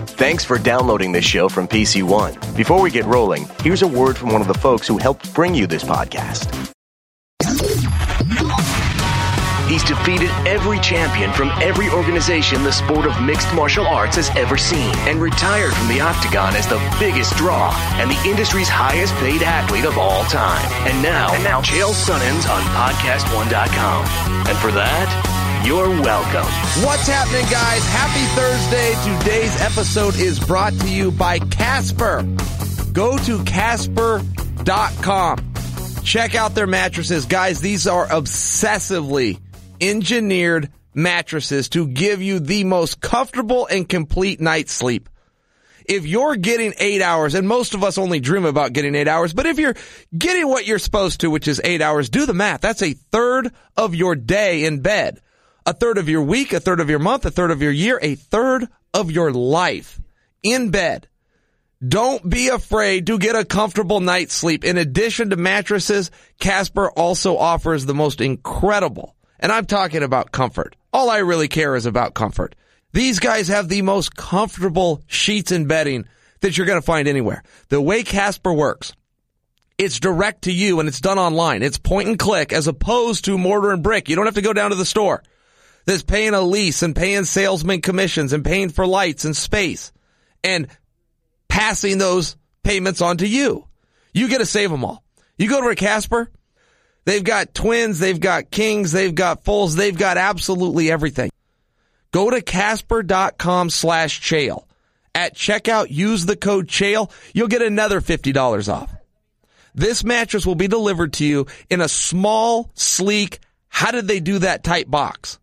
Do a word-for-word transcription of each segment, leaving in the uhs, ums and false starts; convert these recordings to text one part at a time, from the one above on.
Thanks for downloading this show from P C One. Before we get rolling, here's a word from one of the folks who helped bring you this podcast. He's defeated every champion from every organization the sport of mixed martial arts has ever seen and retired from the octagon as the biggest draw and the industry's highest paid athlete of all time. And now, and now Chael Sonnens on podcast one dot com. And for that, you're welcome. What's happening, guys? Happy Thursday. Today's episode is brought to you by Casper. Go to Casper dot com. Check out their mattresses. Guys, these are obsessively engineered mattresses to give you the most comfortable and complete night's sleep. If you're getting eight hours, and most of us only dream about getting eight hours, but if you're getting what you're supposed to, which is eight hours, do the math. That's a third of your day in bed, a third of your week, a third of your month, a third of your year, a third of your life in bed. Don't be afraid to get a comfortable night's sleep. In addition to mattresses, Casper also offers the most incredible, and I'm talking about comfort. All I really care is about comfort. These guys have the most comfortable sheets and bedding that you're going to find anywhere. The way Casper works, it's direct to you and it's done online. It's point and click as opposed to mortar and brick. You don't have to go down to the store. There's paying a lease and paying salesman commissions and paying for lights and space and passing those payments on to you. You get to save them all. You go to a Casper, they've got twins, they've got kings, they've got fulls, they've got absolutely everything. Go to Casper dot com slash Chael. At checkout, use the code Chael. You'll get another fifty dollars off. This mattress will be delivered to you in a small, sleek, how did they do that type box.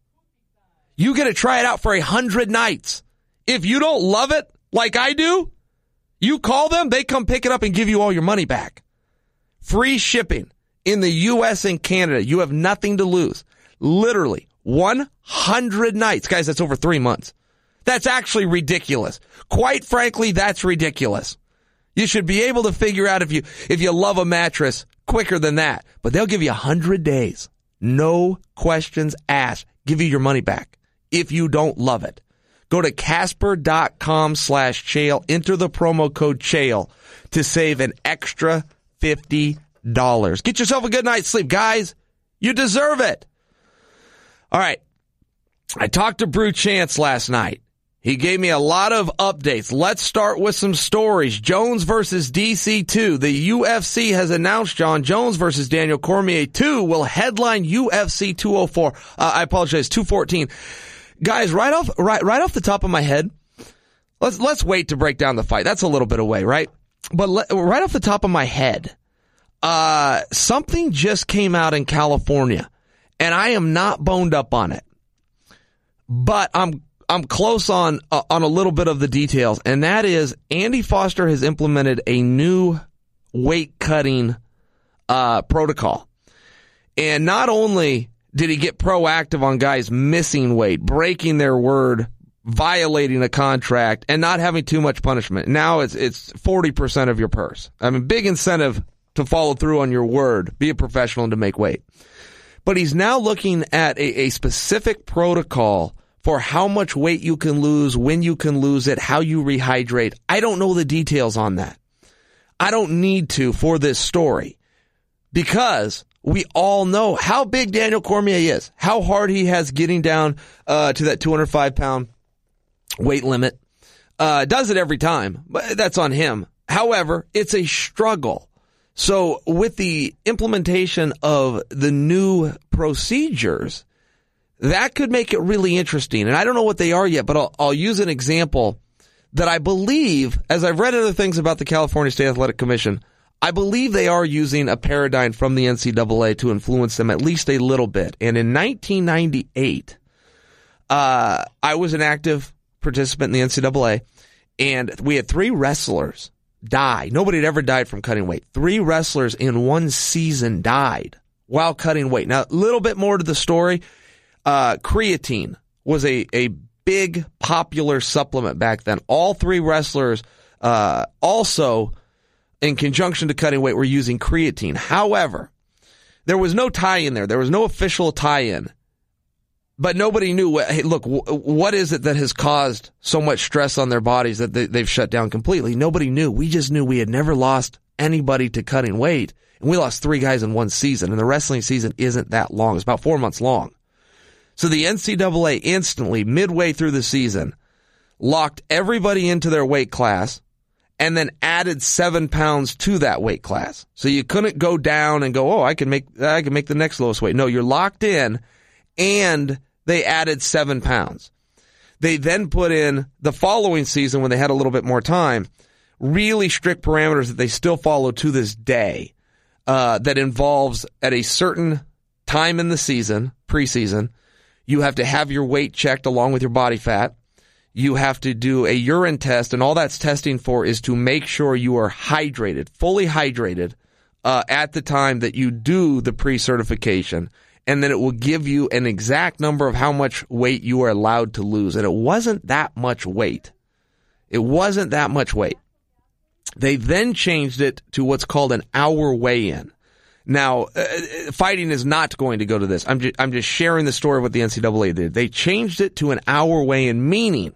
You get to try it out for a hundred nights. If you don't love it like I do, you call them, they come pick it up and give you all your money back. Free shipping in the U S and Canada. You have nothing to lose. Literally one hundred nights. Guys, that's over three months. That's actually ridiculous. Quite frankly, that's ridiculous. You should be able to figure out if you if you love a mattress quicker than that. But they'll give you one hundred days. No questions asked. Give you your money back if you don't love it. Go to Casper dot com slash Chael. Enter the promo code Chael to save an extra fifty dollars. Get yourself a good night's sleep. Guys, you deserve it. All right. I talked to Brew Chance last night. He gave me a lot of updates. Let's start with some stories. Jones versus D C two. The U F C has announced John Jones versus Daniel Cormier two will headline U F C two oh four. Uh, I apologize, two fourteen. Guys, right off, right, right off the top of my head, let's, let's wait to break down the fight. That's a little bit away, right? But le- right off the top of my head, uh, something just came out in California, and I am not boned up on it, but I'm, I'm close on, uh, on a little bit of the details, and that is Andy Foster has implemented a new weight cutting, uh, protocol. And not only did he get proactive on guys missing weight, breaking their word, violating a contract, and not having too much punishment? Now it's it's forty percent of your purse. I mean, big incentive to follow through on your word, be a professional, and to make weight. But he's now looking at a, a specific protocol for how much weight you can lose, when you can lose it, how you rehydrate. I don't know the details on that. I don't need to for this story because we all know how big Daniel Cormier is, how hard he has getting down uh, to that two hundred five pound weight limit. Uh, does it every time, but that's on him. However, it's a struggle. So with the implementation of the new procedures, that could make it really interesting. And I don't know what they are yet, but I'll, I'll use an example that I believe, as I've read other things about the California State Athletic Commission, I believe they are using a paradigm from the N C double A to influence them at least a little bit. And in nineteen ninety-eight, uh, I was an active participant in the N C double A, and we had three wrestlers die. Nobody had ever died from cutting weight. Three wrestlers in one season died while cutting weight. Now, a little bit more to the story. Uh, creatine was a, a big popular supplement back then. All three wrestlers uh, also, in conjunction to cutting weight, were using creatine. However, there was no tie-in there. There was no official tie-in but nobody knew what, hey, look, w- what is it that has caused so much stress on their bodies that they, they've shut down completely? Nobody knew. We just knew we had never lost anybody to cutting weight. And we lost three guys in one season. And the wrestling season isn't that long. It's about four months long. So the N C double A instantly, midway through the season, locked everybody into their weight class and then added seven pounds to that weight class. So you couldn't go down and go, oh, I can make, I can make the next lowest weight. No, you're locked in, and they added seven pounds. They then put in the following season, when they had a little bit more time, really strict parameters that they still follow to this day, uh, that involves at a certain time in the season, preseason, you have to have your weight checked along with your body fat. You have to do a urine test, and all that's testing for is to make sure you are hydrated, fully hydrated, uh, at the time that you do the pre-certification. And then it will give you an exact number of how much weight you are allowed to lose. And it wasn't that much weight. It wasn't that much weight. They then changed it to what's called an hour weigh-in. Now, uh, fighting is not going to go to this. I'm just, I'm just sharing the story of what the N C double A did. They changed it to an hour weigh-in, meaning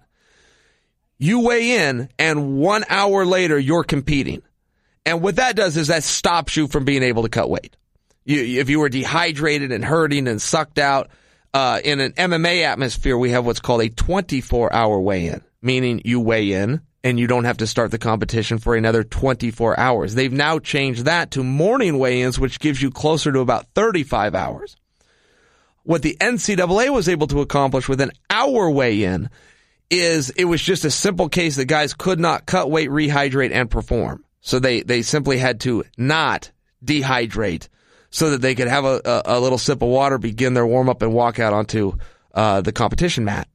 you weigh in, and one hour later, you're competing. And what that does is that stops you from being able to cut weight. You, if you were dehydrated and hurting and sucked out, uh, in an M M A atmosphere, we have what's called a twenty-four hour weigh-in, meaning you weigh in and you don't have to start the competition for another twenty-four hours. They've now changed that to morning weigh-ins, which gives you closer to about thirty-five hours. What the N C double A was able to accomplish with an hour weigh-in is it was just a simple case that guys could not cut weight, rehydrate, and perform. So they, they simply had to not dehydrate so that they could have a, a, a little sip of water, begin their warm-up, and walk out onto uh, the competition mat.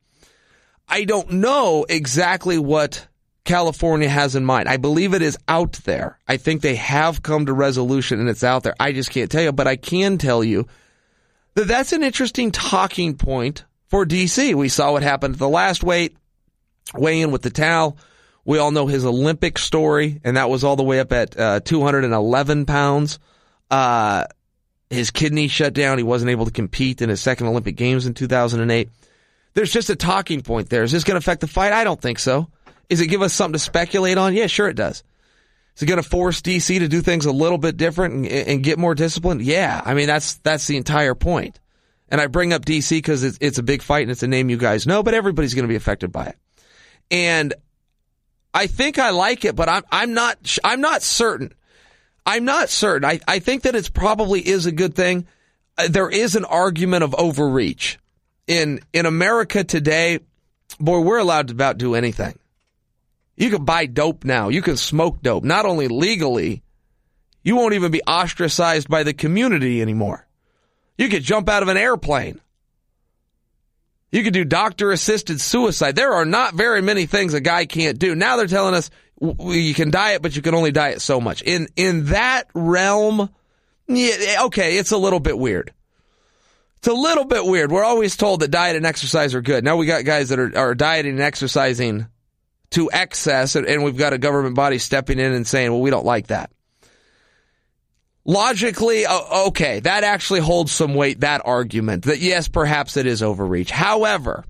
I don't know exactly what California has in mind. I believe it is out there. I think they have come to resolution and it's out there. I just can't tell you, but I can tell you that that's an interesting talking point for D C. We saw what happened at the last weight, weigh-in with the towel. We all know his Olympic story, and that was all the way up at uh, two hundred eleven pounds. Uh, his kidney shut down. He wasn't able to compete in his second Olympic Games in two thousand eight. There's just a talking point there. Is this going to affect the fight? I don't think so. Is it give us something to speculate on? Yeah, sure it does. Is it going to force D C to do things a little bit different and, and get more disciplined? Yeah. I mean, that's that's the entire point. And I bring up D C because it's, it's a big fight and it's a name you guys know, but everybody's going to be affected by it. And I think I like it, but I'm I'm not I'm not certain. I'm not certain. I, I think that it probably is a good thing. Uh, there is an argument of overreach. In in America today, boy, we're allowed to about do anything. You can buy dope now. You can smoke dope. Not only legally, you won't even be ostracized by the community anymore. You could jump out of an airplane. You could do doctor-assisted suicide. There are not very many things a guy can't do. Now they're telling us you can diet, but you can only diet so much. In in that realm, yeah, okay, it's a little bit weird. It's a little bit weird. We're always told that diet and exercise are good. Now we got guys that are, are dieting and exercising to excess, and, and we've got a government body stepping in and saying, well, we don't like that. Logically, uh, okay, that actually holds some weight, that argument, that yes, perhaps it is overreach. However,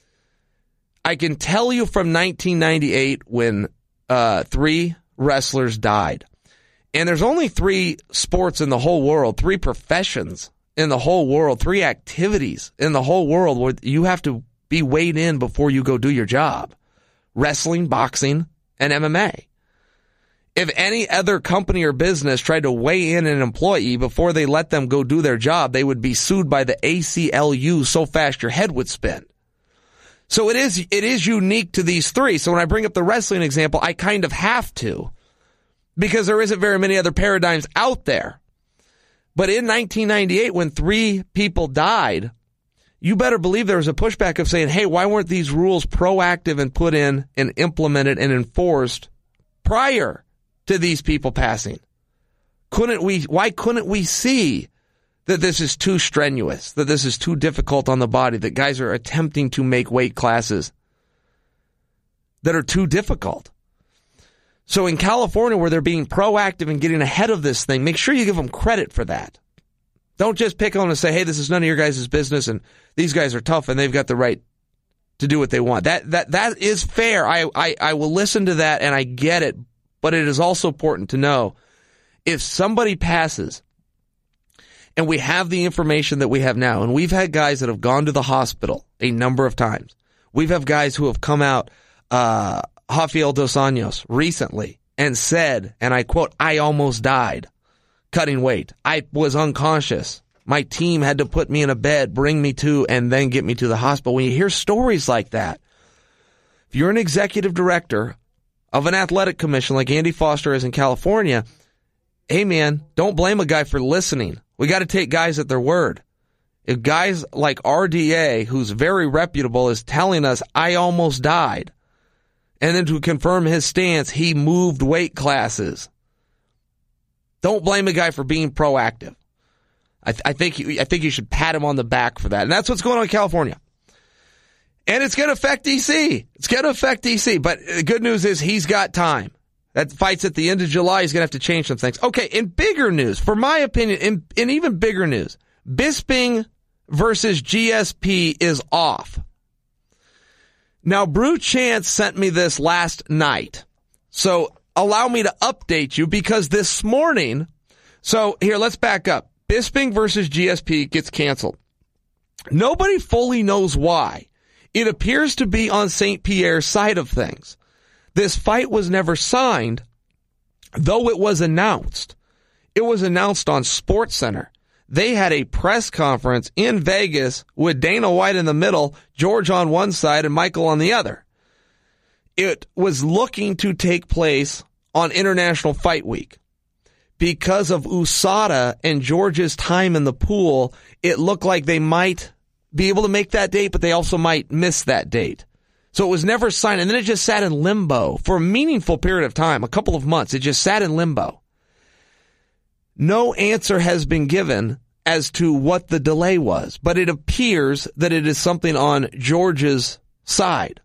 I can tell you from nineteen ninety-eight when uh, three wrestlers died, and there's only three sports in the whole world, three professions in the whole world, three activities in the whole world where you have to be weighed in before you go do your job. Wrestling, boxing, and M M A. If any other company or business tried to weigh in an employee before they let them go do their job, they would be sued by the A C L U so fast your head would spin. So it is it is unique to these three. So when I bring up the wrestling example, I kind of have to, because there isn't very many other paradigms out there. But in nineteen ninety-eight, when three people died, you better believe there was a pushback of saying, hey, why weren't these rules proactive and put in and implemented and enforced prior to these people passing? Couldn't we, why couldn't we see that this is too strenuous, that this is too difficult on the body, that guys are attempting to make weight classes that are too difficult? So in California, where they're being proactive and getting ahead of this thing, make sure you give them credit for that. Don't just pick on them and say, hey, this is none of your guys' business, and these guys are tough, and they've got the right to do what they want. That that that is fair. I, I, I will listen to that, and I get it, but it is also important to know if somebody passes, and we have the information that we have now, and we've had guys that have gone to the hospital a number of times. We've had guys who have come out, uh, Rafael Dos Anjos recently, and said, and I quote, I almost died cutting weight. I was unconscious. My team had to put me in a bed, bring me to, and then get me to the hospital. When you hear stories like that, if you're an executive director of an athletic commission like Andy Foster is in California, hey man, don't blame a guy for listening. We got to take guys at their word. If guys like R D A, who's very reputable, is telling us, I almost died, and then to confirm his stance, he moved weight classes, don't blame a guy for being proactive. I, th- I think you, I think you should pat him on the back for that. And that's what's going on in California. And it's going to affect D C. It's going to affect D C. But the good news is he's got time. That fight's at the end of July. He's going to have to change some things. Okay, in bigger news, for my opinion, in, in even bigger news, Bisping versus G S P is off. Now, Brew Chance sent me this last night. So allow me to update you because this morning, so here, let's back up. Bisping versus G S P gets canceled. Nobody fully knows why. It appears to be on Saint Pierre's side of things. This fight was never signed, though it was announced. It was announced on SportsCenter. They had a press conference in Vegas with Dana White in the middle, George on one side, and Michael on the other. It was looking to take place on International Fight Week. Because of U S A D A and George's time in the pool, it looked like they might be able to make that date, but they also might miss that date. So it was never signed, and then it just sat in limbo for a meaningful period of time, a couple of months. It just sat in limbo. No answer has been given as to what the delay was, but it appears that it is something on George's side.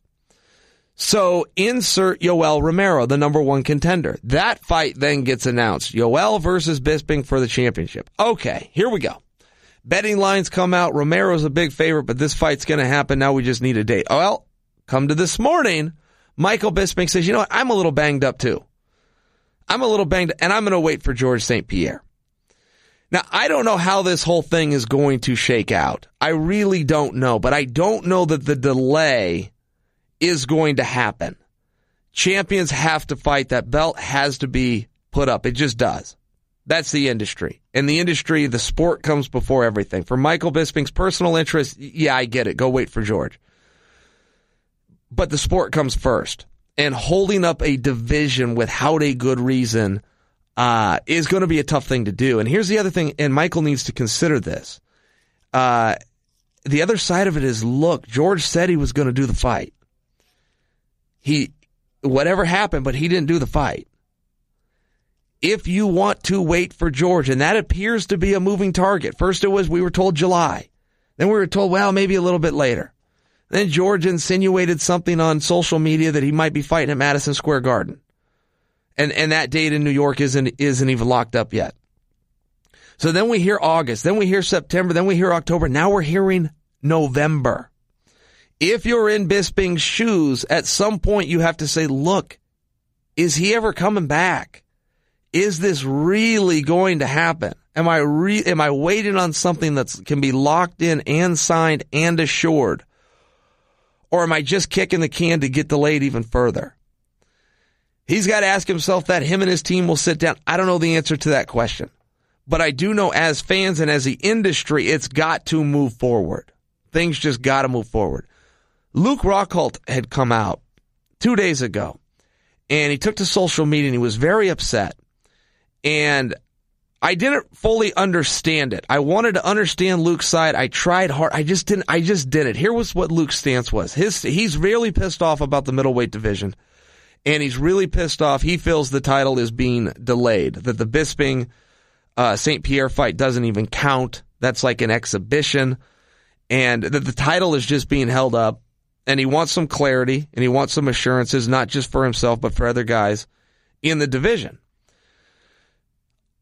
So insert Yoel Romero, the number one contender. That fight then gets announced. Yoel versus Bisping for the championship. Okay, here we go. Betting lines come out. Romero's a big favorite, but this fight's going to happen. Now we just need a date. Well, come to this morning, Michael Bisping says, you know what, I'm a little banged up too. I'm a little banged up, and I'm going to wait for George Saint Pierre. Now, I don't know how this whole thing is going to shake out. I really don't know, but I don't know that the delay is going to happen. Champions have to fight. That belt has to be put up. It just does. That's the industry. In the industry, the sport comes before everything. For Michael Bisping's personal interest, yeah, I get it. Go wait for George. But the sport comes first. And holding up a division without a good reason uh, is going to be a tough thing to do. And here's the other thing, and Michael needs to consider this. Uh, the other side of it is, look, George said he was going to do the fight. He, whatever happened, but he didn't do the fight. If you want to wait for George, and that appears to be a moving target. First it was, we were told July. Then we were told, well, maybe a little bit later. Then George insinuated something on social media that he might be fighting at Madison Square Garden. And and that date in New York isn't isn't even locked up yet. So then we hear August, then we hear September, then we hear October. Now we're hearing November. If you're in Bisping's shoes, at some point you have to say, look, is he ever coming back? Is this really going to happen? Am I re- am I waiting on something that can be locked in and signed and assured? Or am I just kicking the can to get delayed even further? He's got to ask himself that. Him and his team will sit down. I don't know the answer to that question. But I do know as fans and as the industry, it's got to move forward. Things just got to move forward. Luke Rockhold had come out two days ago, and he took to social media, and he was very upset. And I didn't fully understand it. I wanted to understand Luke's side. I tried hard. I just didn't. I just didn't. Here was what Luke's stance was. His he's really pissed off about the middleweight division, and he's really pissed off. He feels the title is being delayed. That the Bisping uh, Saint Pierre fight doesn't even count. That's like an exhibition, and that the title is just being held up. And he wants some clarity, and he wants some assurances, not just for himself but for other guys in the division.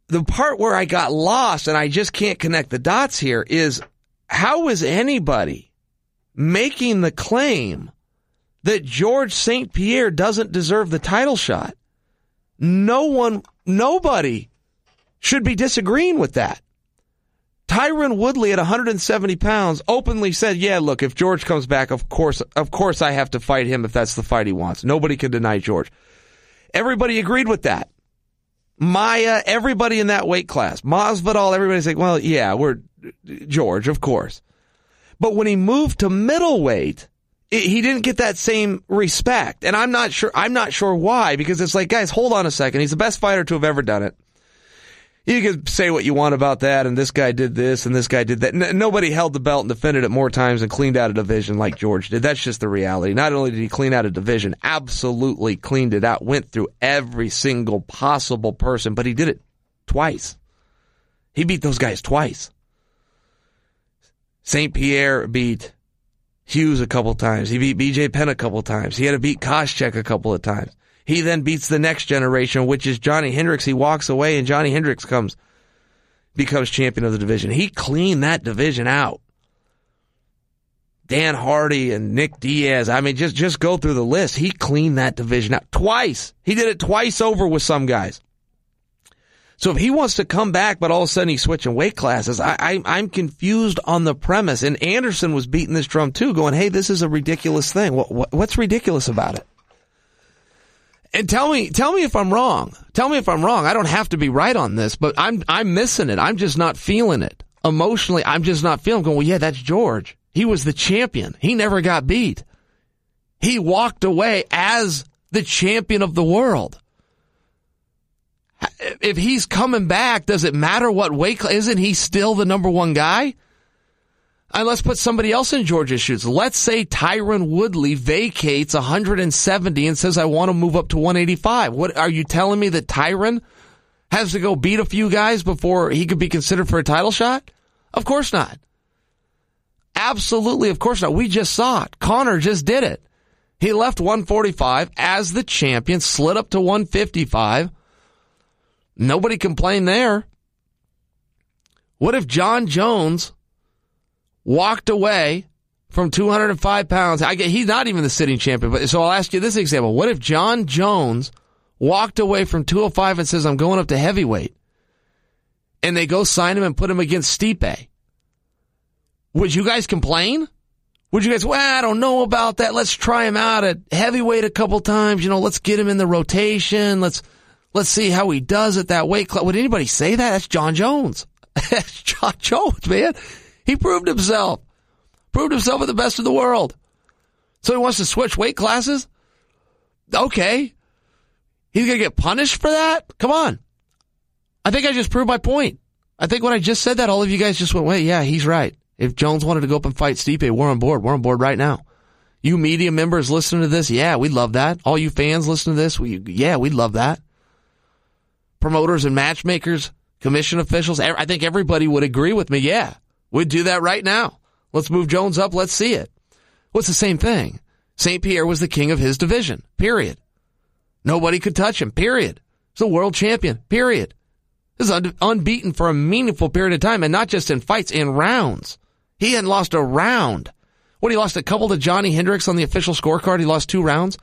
the part where I got lost and I just can't connect the dots here is, how is anybody making the claim that George Saint Pierre doesn't deserve the title shot? No one, nobody should be disagreeing with that. Tyron Woodley at one hundred seventy pounds openly said, yeah, look, if George comes back, of course, of course I have to fight him if that's the fight he wants. Nobody can deny George. Everybody agreed with that. Maya, everybody in that weight class. Masvidal, everybody's like, well, yeah, we're George, of course. But when he moved to middleweight, it, he didn't get that same respect. And I'm not sure, I'm not sure why, because it's like, guys, hold on a second. He's the best fighter to have ever done it. You can say what you want about that, and this guy did this, and this guy did that. N- nobody held the belt and defended it more times and cleaned out a division like George did. That's just the reality. Not only did he clean out a division, absolutely cleaned it out, went through every single possible person, but he did it twice. He beat those guys twice. Saint Pierre beat Hughes a couple times. He beat B J Penn a couple times. He had to beat Koscheck a couple of times. He then beats the next generation, which is Johnny Hendricks. He walks away, and Johnny Hendricks comes, becomes champion of the division. He cleaned that division out. Dan Hardy and Nick Diaz. I mean, just, just go through the list. He cleaned that division out twice. He did it twice over with some guys. So if he wants to come back, but all of a sudden he's switching weight classes, I, I, I'm confused on the premise. And Anderson was beating this drum too, going, hey, this is a ridiculous thing. What, what, what's ridiculous about it? And tell me, tell me if I'm wrong. Tell me if I'm wrong. I don't have to be right on this, but I'm, I'm missing it. I'm just not feeling it. Emotionally, I'm just not feeling it. Going, well, yeah, that's George. He was the champion. He never got beat. He walked away as the champion of the world. If he's coming back, does it matter what weight class? Isn't he still the number one guy? And let's put somebody else in George's shoes. Let's say Tyron Woodley vacates one hundred seventy and says, I want to move up to one eighty-five. What are you telling me, that Tyron has to go beat a few guys before he could be considered for a title shot? Of course not. Absolutely, of course not. We just saw it. Conor just did it. He left one forty-five as the champion, slid up to one fifty-five. Nobody complained there. What if John Jones walked away from two hundred five pounds? I get, he's not even the sitting champion, but so I'll ask you this example. What if John Jones walked away from two oh five and says, I'm going up to heavyweight, and they go sign him and put him against Stipe? Would you guys complain? Would you guys, well, I don't know about that. Let's try him out at heavyweight a couple times. You know, let's get him in the rotation. Let's, let's see how he does at that weight class. Would anybody say that? That's John Jones. That's John Jones, man. He proved himself. Proved himself at the best of the world. So he wants to switch weight classes? Okay. He's going to get punished for that? Come on. I think I just proved my point. I think when I just said that, all of you guys just went, wait, yeah, he's right. If Jones wanted to go up and fight Stipe, we're on board. We're on board right now. You media members listening to this, yeah, we'd love that. All you fans listening to this, we, yeah, we'd love that. Promoters and matchmakers, commission officials, I think everybody would agree with me, yeah. We'd do that right now. Let's move Jones up. Let's see it. Well, it's the same thing. Saint Pierre was the king of his division, period. Nobody could touch him, period. He's a world champion, period. This is un- unbeaten for a meaningful period of time, and not just in fights, in rounds. He hadn't lost a round. What, he lost a couple to Johnny Hendricks on the official scorecard? He lost two rounds?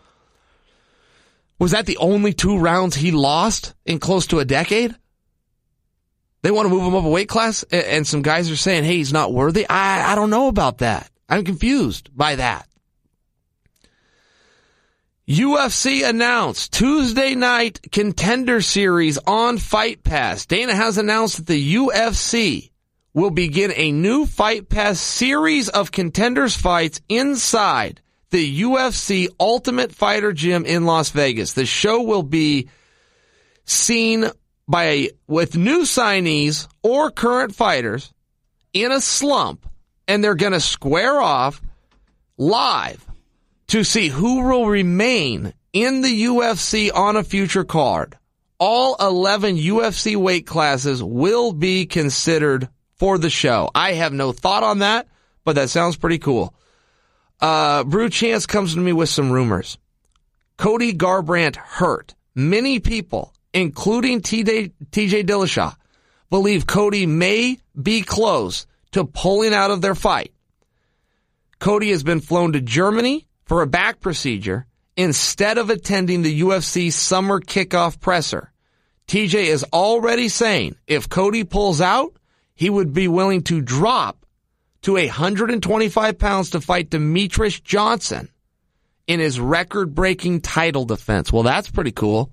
Was that the only two rounds he lost in close to a decade? They want to move him up a weight class, and some guys are saying, hey, he's not worthy. I, I don't know about that. I'm confused by that. U F C announced Tuesday night Contender Series on Fight Pass. Dana has announced that the U F C will begin a new Fight Pass series of contenders fights inside the U F C Ultimate Fighter Gym in Las Vegas. The show will be seen by with new signees or current fighters in a slump, and they're going to square off live to see who will remain in the U F C on a future card. All eleven U F C weight classes will be considered for the show. I have no thought on that, but that sounds pretty cool. Uh, Brew Chance comes to me with some rumors. Cody Garbrandt hurt. Many people including T J Dillashaw, believe Cody may be close to pulling out of their fight. Cody has been flown to Germany for a back procedure instead of attending the U F C summer kickoff presser. T J is already saying if Cody pulls out, he would be willing to drop to one hundred twenty-five pounds to fight Demetrius Johnson in his record-breaking title defense. Well, that's pretty cool.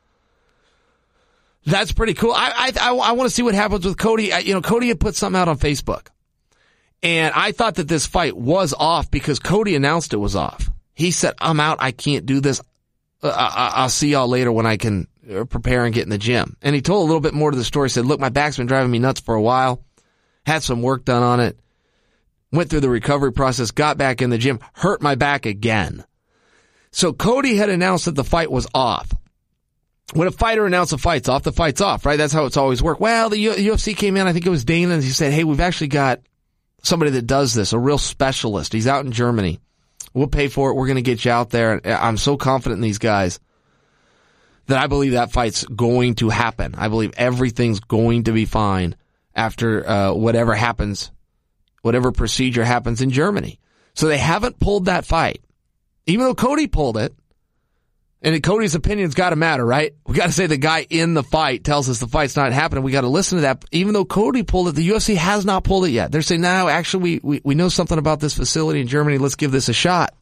That's pretty cool. I I, I, I want to see what happens with Cody. I, you know, Cody had put something out on Facebook, and I thought that this fight was off because Cody announced it was off. He said, I'm out. I can't do this. Uh, I, I'll see y'all later when I can prepare and get in the gym. And he told a little bit more to the story. He said, look, my back's been driving me nuts for a while. Had some work done on it. Went through the recovery process, got back in the gym, hurt my back again. So Cody had announced that the fight was off. When a fighter announces a fight's off, the fight's off, right? That's how it's always worked. Well, the U F C came in, I think it was Dana, and he said, hey, we've actually got somebody that does this, a real specialist. He's out in Germany. We'll pay for it. We're going to get you out there. I'm so confident in these guys that I believe that fight's going to happen. I believe everything's going to be fine after uh, whatever happens, whatever procedure happens in Germany. So they haven't pulled that fight. Even though Cody pulled it, and Cody's opinion's got to matter, right? We got to say the guy in the fight tells us the fight's not happening. We got to listen to that. Even though Cody pulled it, the U F C has not pulled it yet. They're saying, no, actually, we, we, we know something about this facility in Germany. Let's give this a shot.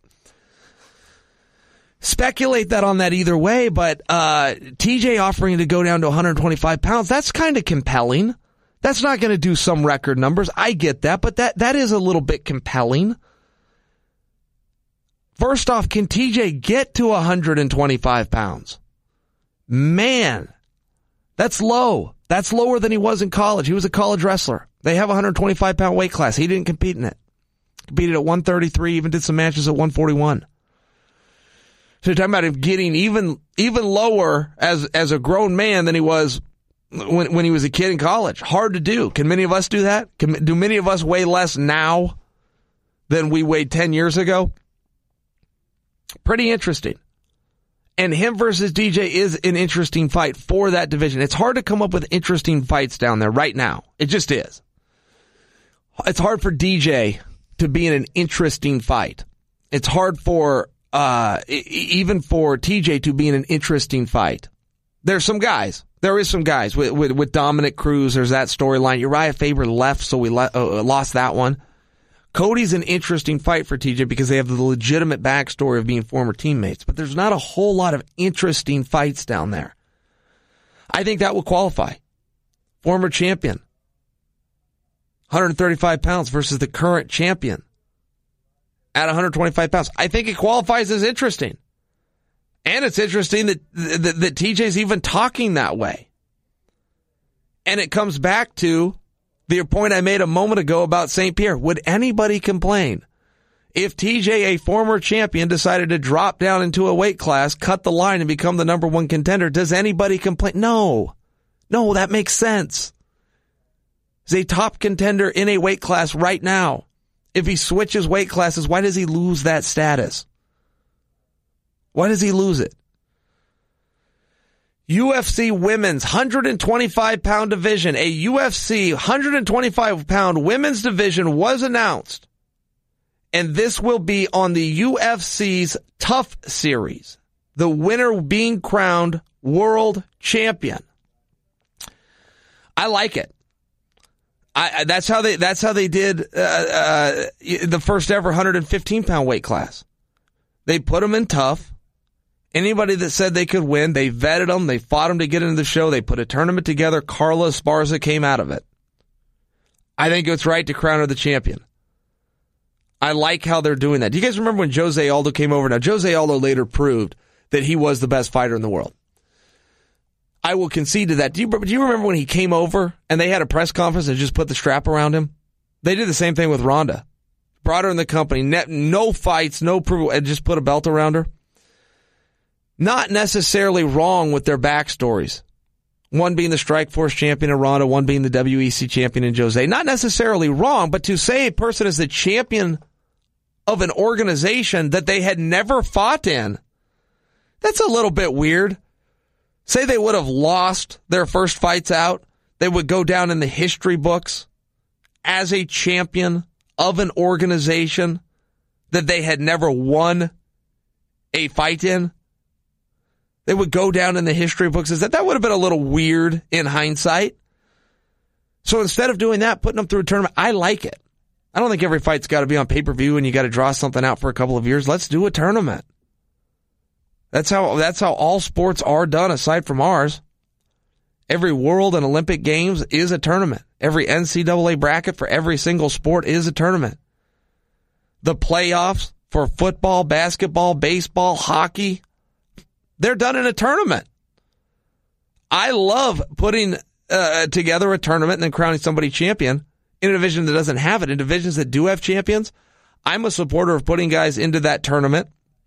Speculate that on that either way, but uh, T J offering to go down to one hundred twenty-five pounds, that's kind of compelling. That's not going to do some record numbers. I get that, but that that is a little bit compelling. First off, can T J get to one hundred twenty-five pounds? Man, that's low. That's lower than he was in college. He was a college wrestler. They have a one hundred twenty-five pound weight class. He didn't compete in it. Competed at one thirty-three, even did some matches at one forty-one. So you're talking about him getting even even lower as as a grown man than he was when when he was a kid in college. Hard to do. Can many of us do that? Can, do many of us weigh less now than we weighed ten years ago? Pretty interesting. And him versus D J is an interesting fight for that division. It's hard to come up with interesting fights down there right now. It just is. It's hard for D J to be in an interesting fight. It's hard for uh even for T J to be in an interesting fight. There's some guys. There is some guys with with, with Dominic Cruz. There's that storyline. Uriah Faber left, so we le- uh, lost that one. Cody's an interesting fight for T J because they have the legitimate backstory of being former teammates, but there's not a whole lot of interesting fights down there. I think that will qualify. Former champion. one hundred thirty-five pounds versus the current champion at one hundred twenty-five pounds. I think it qualifies as interesting. And it's interesting that, that, that T J's even talking that way. And it comes back to the point I made a moment ago about Saint Pierre. Would anybody complain if T J, a former champion, decided to drop down into a weight class, cut the line, and become the number one contender? Does anybody complain? No. No, that makes sense. He's a top contender in a weight class right now. If he switches weight classes, why does he lose that status? Why does he lose it? U F C women's one hundred twenty-five pound division, a U F C one hundred twenty-five pound women's division was announced. And this will be on the U F C's Tough Series. The winner being crowned world champion. I like it. I, that's how they, that's how they did, uh, uh, the first ever one hundred fifteen pound weight class. They put them in tough. Anybody that said they could win, they vetted them, they fought them to get into the show, they put a tournament together. Carla Esparza came out of it. I think it's right to crown her the champion. I like how they're doing that. Do you guys remember when Jose Aldo came over? Now, Jose Aldo later proved that he was the best fighter in the world. I will concede to that. Do you, do you remember when he came over and they had a press conference and just put the strap around him? They did the same thing with Ronda. Brought her in the company, no fights, no proof, and just put a belt around her. Not necessarily wrong with their backstories. One being the Strikeforce champion in Ronda, one being the W E C champion in Jose. Not necessarily wrong, but to say a person is the champion of an organization that they had never fought in, that's a little bit weird. Say they would have lost their first fights out, they would go down in the history books as a champion of an organization that they had never won a fight in. They would go down in the history books as that. That would have been a little weird in hindsight. So instead of doing that, putting them through a tournament, I like it. I don't think every fight's got to be on pay-per-view and you got to draw something out for a couple of years. Let's do a tournament. That's how that's how all sports are done aside from ours. Every World and Olympic Games is a tournament. Every N C double A bracket for every single sport is a tournament. The playoffs for football, basketball, baseball, hockey, they're done in a tournament. I love putting uh, together a tournament and then crowning somebody champion in a division that doesn't have it. In divisions that do have champions, I'm a supporter of putting guys into that tournament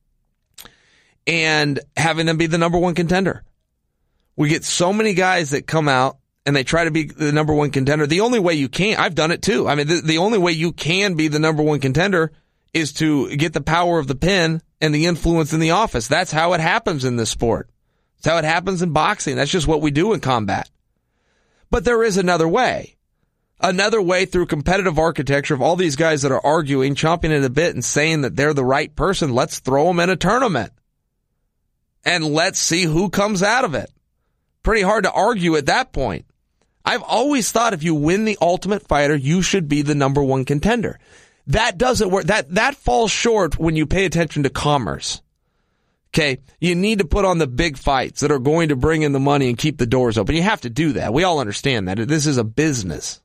and having them be the number one contender. We get so many guys that come out and they try to be the number one contender. The only way you can, I've done it too. I mean, the, the only way you can be the number one contender is to get the power of the pen and the influence in the office. That's how it happens in this sport. That's how it happens in boxing. That's just what we do in combat. But there is another way. Another way through competitive architecture of all these guys that are arguing, chomping at a bit and saying that they're the right person. Let's throw them in a tournament. And let's see who comes out of it. Pretty hard to argue at that point. I've always thought if you win the Ultimate Fighter, you should be the number one contender. That doesn't work. That, that falls short when you pay attention to commerce. Okay. You need to put on the big fights that are going to bring in the money and keep the doors open. You have to do that. We all understand that. This is a business.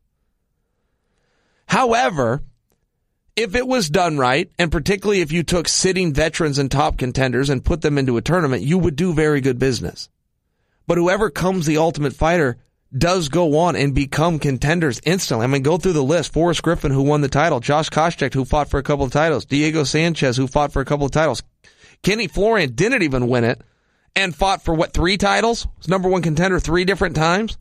However, if it was done right, and particularly if you took sitting veterans and top contenders and put them into a tournament, you would do very good business. But whoever comes the Ultimate Fighter does go on and become contenders instantly. I mean, go through the list. Forrest Griffin, who won the title. Josh Koscheck, who fought for a couple of titles. Diego Sanchez, who fought for a couple of titles. Kenny Florian didn't even win it and fought for, what, three titles? Was number one contender three different times?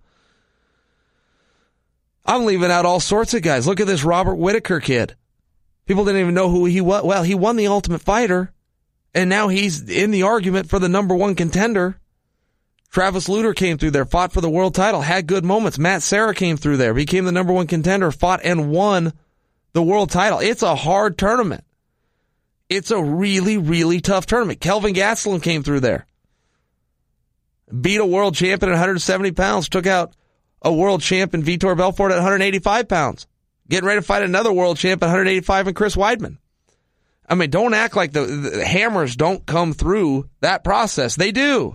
I'm leaving out all sorts of guys. Look at this Robert Whitaker kid. People didn't even know who he was. Well, he won the Ultimate Fighter, and now he's in the argument for the number one contender. Travis Lutter came through there, fought for the world title, had good moments. Matt Serra came through there, became the number one contender, fought and won the world title. It's a hard tournament. It's a really, really tough tournament. Kelvin Gastelum came through there. Beat a world champion at one hundred seventy pounds, took out a world champion, Vitor Belfort, at one hundred eighty-five pounds. Getting ready to fight another world champ at one hundred eighty-five and Chris Weidman. I mean, don't act like the, the hammers don't come through that process. They do.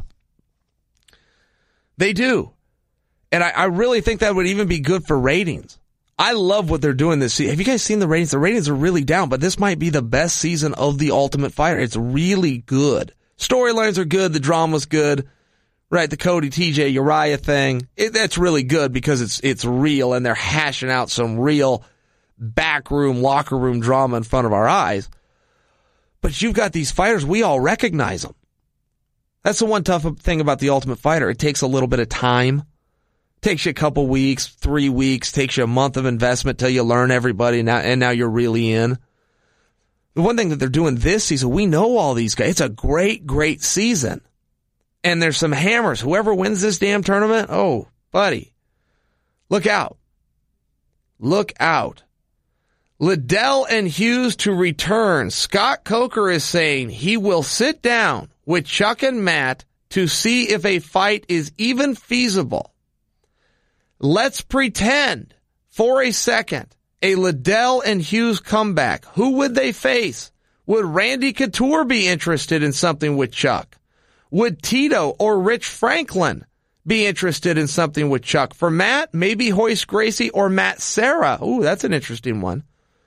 They do. And I, I really think that would even be good for ratings. I love what they're doing this season. Have you guys seen the ratings? The ratings are really down, but this might be the best season of The Ultimate Fighter. It's really good. Storylines are good. The drama's good. Right, the Cody, T J, Uriah thing. It, that's really good because it's it's real and they're hashing out some real backroom, locker room drama in front of our eyes. But you've got these fighters, we all recognize them. That's the one tough thing about The Ultimate Fighter. It takes a little bit of time. It takes you a couple weeks, three weeks, takes you a month of investment till you learn everybody, now, and now you're really in. The one thing that they're doing this season, we know all these guys. It's a great, great season. And there's some hammers. Whoever wins this damn tournament, oh, buddy, look out. Look out. Liddell and Hughes to return. Scott Coker is saying he will sit down with Chuck and Matt to see if a fight is even feasible. Let's pretend for a second a Liddell and Hughes comeback. Who would they face? Would Randy Couture be interested in something with Chuck? Would Tito or Rich Franklin be interested in something with Chuck? For Matt, maybe Royce Gracie or Matt Serra. Ooh, that's an interesting one.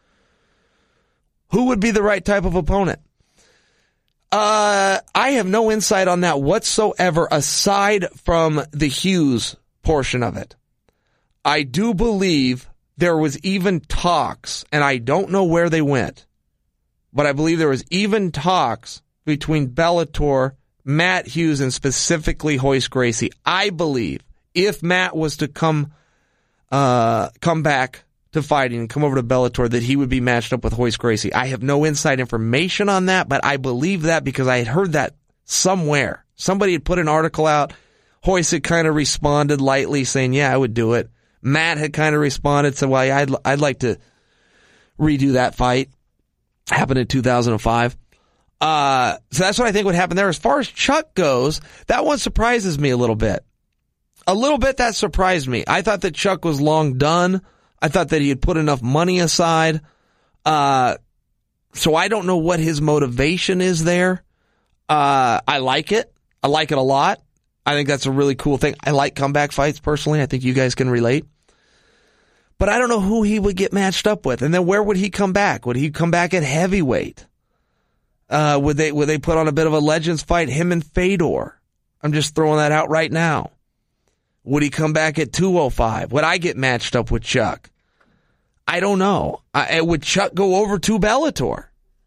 Who would be the right type of opponent? Uh, I have no insight on that whatsoever aside from the Hughes portion of it. I do believe there was even talks, and I don't know where they went, but I believe there was even talks between Bellator, Matt Hughes, and specifically Royce Gracie. I believe if Matt was to come uh, come back to fighting and come over to Bellator, that he would be matched up with Royce Gracie. I have no inside information on that, but I believe that because I had heard that somewhere. Somebody had put an article out Royce had kind of responded lightly, saying, yeah, I would do it. Matt had kind of responded, said, well, yeah, I'd, I'd like to redo that fight. Happened in two thousand five. Uh, so that's what I think would happen there. As far as Chuck goes, that one surprises me a little bit. A little bit that surprised me. I thought that Chuck was long done. I thought that he had put enough money aside. Uh, so I don't know what his motivation is there. Uh, I like it. I like it a lot. I think that's a really cool thing. I like comeback fights personally. I think you guys can relate. But I don't know who he would get matched up with. And then where would he come back? Would he come back at heavyweight? Uh, would they, would they put on a bit of a Legends fight, him and Fedor? I'm just throwing that out right now. Would he come back at two oh five? Would I get matched up with Chuck? I don't know. I, would Chuck go over to Bellator?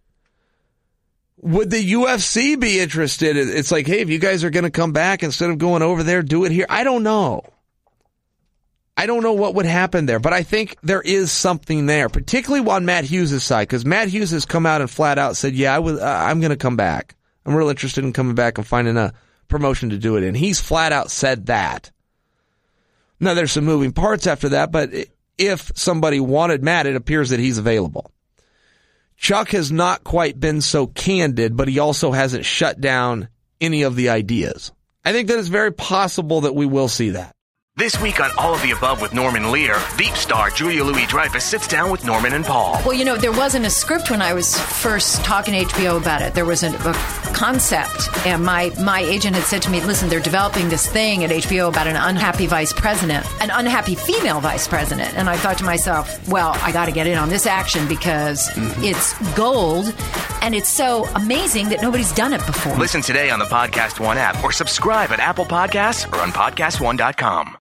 Would the U F C be interested? It's like, hey, if you guys are going to come back, instead of going over there, do it here. I don't know. I don't know what would happen there, but I think there is something there, particularly on Matt Hughes' side, because Matt Hughes has come out and flat out said, yeah, I was, uh, I'm going to come back. I'm real interested in coming back and finding a promotion to do it in. He's flat out said that. Now, there's some moving parts after that, but if somebody wanted Matt, it appears that he's available. Chuck has not quite been so candid, but he also hasn't shut down any of the ideas. I think that it's very possible that we will see that. This week on All of the Above with Norman Lear, Veep star Julia Louis-Dreyfus sits down with Norman and Paul. Well, you know, there wasn't a script when I was first talking to H B O about it. There was a, a concept, and my, my agent had said to me, listen, they're developing this thing at H B O about an unhappy vice president, an unhappy female vice president. And I thought to myself, well, I got to get in on this action because mm-hmm. it's gold, and it's so amazing that nobody's done it before. Listen today on the Podcast One app or subscribe at Apple Podcasts or on podcast one dot com.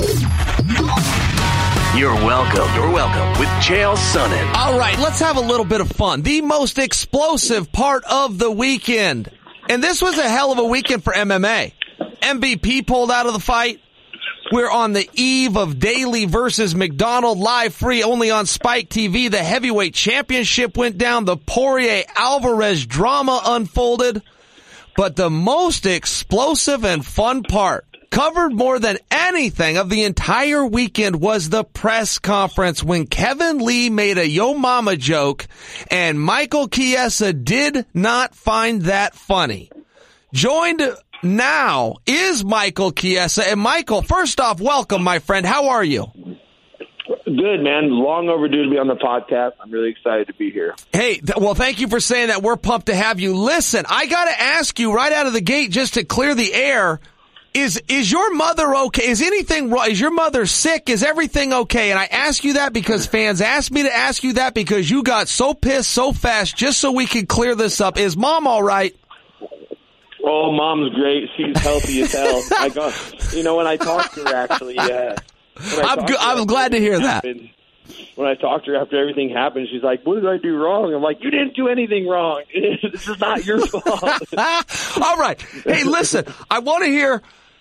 You're welcome. You're welcome with Chael Sonnen. All right, let's have a little bit of fun. The most explosive part of the weekend. And this was a hell of a weekend for M M A. M V P pulled out of the fight. We're on the eve of Daly versus McDonald, live free only on Spike T V. The heavyweight championship went down. The Poirier-Alvarez drama unfolded. But the most explosive and fun part, covered more than anything of the entire weekend, was the press conference when Kevin Lee made a yo mama joke and Michael Chiesa did not find that funny. Joined now is Michael Chiesa. And Michael, first off, welcome, my friend. How are you? Good, man. Long overdue to be on the podcast. I'm really excited to be here. Hey, th- well, thank you for saying that. We're pumped to have you. Listen, I got to ask you right out of the gate, just to clear the air, Is is your mother okay? Is anything wrong? Is your mother sick? Is everything okay? And I ask you that because fans asked me to ask you that because you got so pissed so fast just so we could clear this up. Is Mom all right? Oh, Mom's great. She's healthy as hell. I got, you know, when I talked to her, actually, uh, I'm good. I'm glad to hear that. Happened, when I talked to her after everything happened, she's like, what did I do wrong? I'm like, you didn't do anything wrong. This is not your fault. All right. Hey, listen, I want to hear...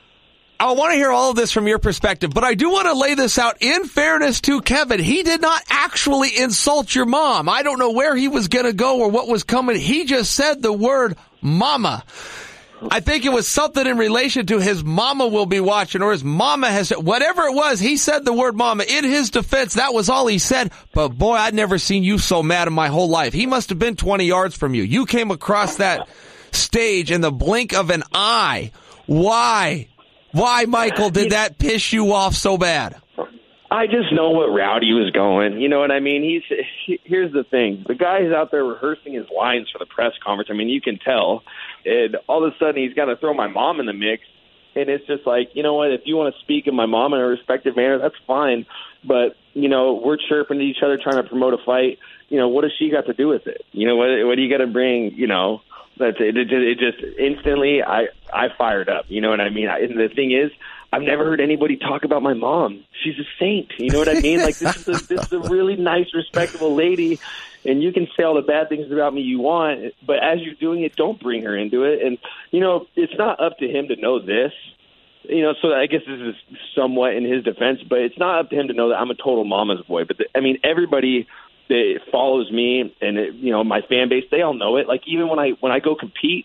I want to hear all of this from your perspective, but I do want to lay this out. In fairness to Kevin, he did not actually insult your mom. I don't know where he was going to go or what was coming. He just said the word mama. I think it was something in relation to his mama will be watching, or his mama has, whatever it was, he said the word mama. In his defense, that was all he said. But boy, I'd never seen you so mad in my whole life. He must have been twenty yards from you. You came across that stage in the blink of an eye. Why? Why, Michael, did that piss you off so bad? I just know what route he was going. You know what I mean? He's he, here's the thing. The guy's out there rehearsing his lines for the press conference. I mean, you can tell. And all of a sudden, he's got to throw my mom in the mix. And it's just like, you know what? If you want to speak of my mom in a respectful manner, that's fine. But, you know, we're chirping at each other trying to promote a fight. You know, what has she got to do with it? You know, what, what do you got to bring, you know? That's it. It, it just instantly, I, I fired up. You know what I mean? I, and the thing is, I've never heard anybody talk about my mom. She's a saint. You know what I mean? Like, this is a, this is a really nice, respectable lady, and you can say all the bad things about me you want, but as you're doing it, don't bring her into it. And, you know, it's not up to him to know this. You know, so I guess this is somewhat in his defense, but it's not up to him to know that I'm a total mama's boy. But, the, I mean, everybody that follows me and, it, you know, my fan base, they all know it. Like, even when I when I go compete,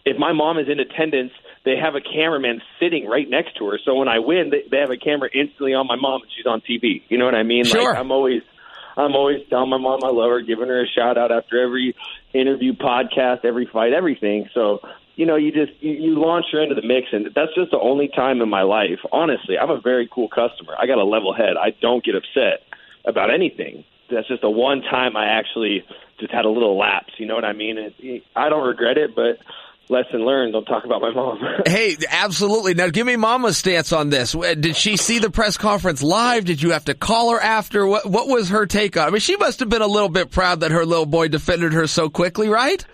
if my mom is in attendance, they have a cameraman sitting right next to her. So when I win, they, they have a camera instantly on my mom and she's on T V. You know what I mean? Sure. Like, I'm always, I'm always telling my mom I love her, giving her a shout out after every interview, podcast, every fight, everything. So, you know, you just, you, you launch her into the mix, and that's just the only time in my life. Honestly, I'm a very cool customer. I got a level head. I don't get upset about anything. That's just the one time I actually just had a little lapse. You know what I mean? It, I don't regret it, but lesson learned. Don't talk about my mom. Hey, absolutely. Now, give me Mama's stance on this. Did she see the press conference live? Did you have to call her after? What, what was her take on it? I mean, she must have been a little bit proud that her little boy defended her so quickly, right?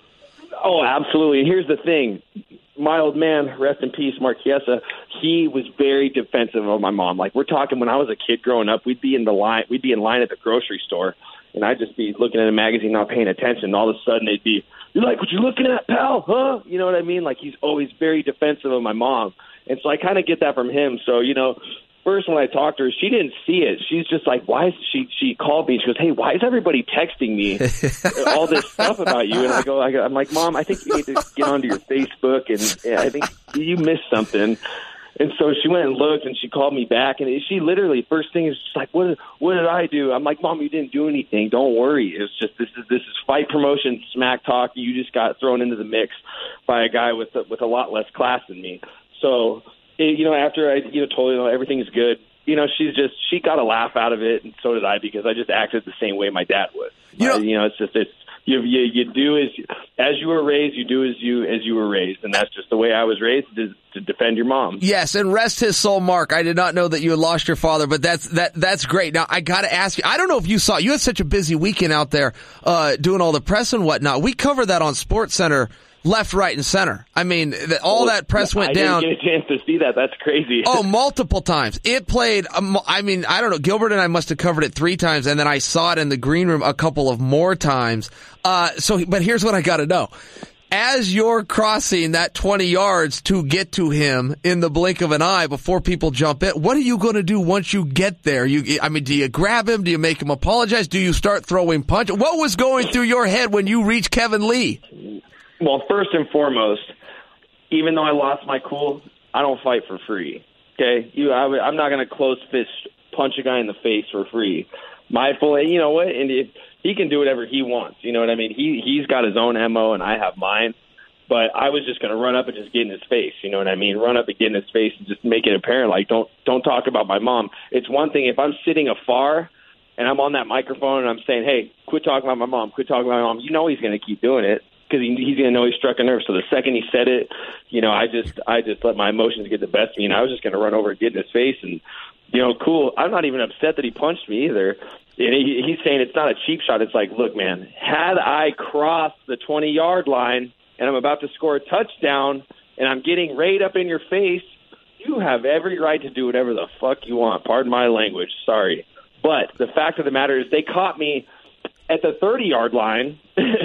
Oh, absolutely. Here's the thing. My old man, rest in peace, Mark Chiesa, he was very defensive of my mom. Like, we're talking when I was a kid growing up, we'd be in the line, we'd be in line at the grocery store, and I'd just be looking at a magazine, not paying attention. And all of a sudden, they'd be, "You like what you're looking at, pal? Huh?" You know what I mean? Like, he's always very defensive of my mom. And so I kind of get that from him. So, you know, first when I talked to her, she didn't see it. She's just like, why is she, she called me and she goes, "Hey, why is everybody texting me all this stuff about you?" And I go, I go, I'm like, "Mom, I think you need to get onto your Facebook, and yeah, I think you missed something." And so she went and looked, and she called me back, and she literally, first thing is just like, what, what did I do? I'm like, "Mom, you didn't do anything. Don't worry. It's just, this is, this is fight promotion, smack talk. You just got thrown into the mix by a guy with, a, with a lot less class than me." So, it, you know, after I, you know, told her, you know, everything's good, you know, she's just, she got a laugh out of it, and so did I, because I just acted the same way my dad would. You know, uh, you know it's just, it's, You, you you do as as you were raised. You do as you as you were raised, and that's just the way I was raised, to, to defend your mom. Yes, and rest his soul, Mark. I did not know that you had lost your father, but that's that that's great. Now I got to ask you. I don't know if you saw. You had such a busy weekend out there uh, doing all the press and whatnot. We covered that on SportsCenter. Left, right, and center. I mean, the, all that press went I down. I didn't get a chance to see that. That's crazy. Oh, multiple times. It played, um, I mean, I don't know. Gilbert and I must have covered it three times, and then I saw it in the green room a couple of more times. Uh, so, but here's what I got to know. As you're crossing that twenty yards to get to him in the blink of an eye before people jump in, what are you going to do once you get there? You, I mean, do you grab him? Do you make him apologize? Do you start throwing punches? What was going through your head when you reached Kevin Lee? Well, first and foremost, even though I lost my cool, I don't fight for free. Okay, you, I, I'm not going to close fist punch a guy in the face for free. My full, you know what? And if he can do whatever he wants, you know what I mean. He he's got his own M O, and I have mine. But I was just going to run up and just get in his face, you know what I mean? Run up and get in his face and just make it apparent, like, don't don't talk about my mom. It's one thing if I'm sitting afar and I'm on that microphone and I'm saying, "Hey, quit talking about my mom, quit talking about my mom." You know he's going to keep doing it, because he, he's going to know he struck a nerve. So the second he said it, you know, I just I just let my emotions get the best of me, and I was just going to run over and get in his face. And, you know, cool, I'm not even upset that he punched me either. And he, he's saying it's not a cheap shot. It's like, look, man, had I crossed the twenty-yard line and I'm about to score a touchdown and I'm getting right up in your face, you have every right to do whatever the fuck you want. Pardon my language. Sorry. But the fact of the matter is they caught me at the thirty-yard line.